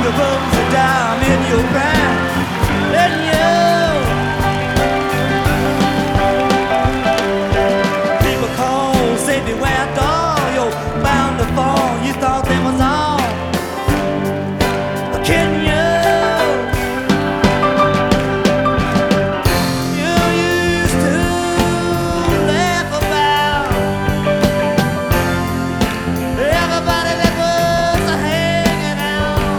the bumps of dime in your prime, letting you